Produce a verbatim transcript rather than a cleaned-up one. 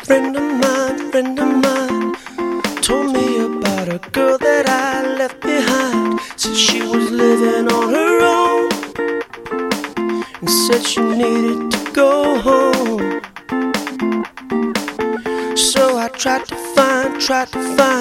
friend of mine, friend of mine, told me about a girl that I left behind. Said she was living on her own and said she needed to go home. So I tried to find, tried to find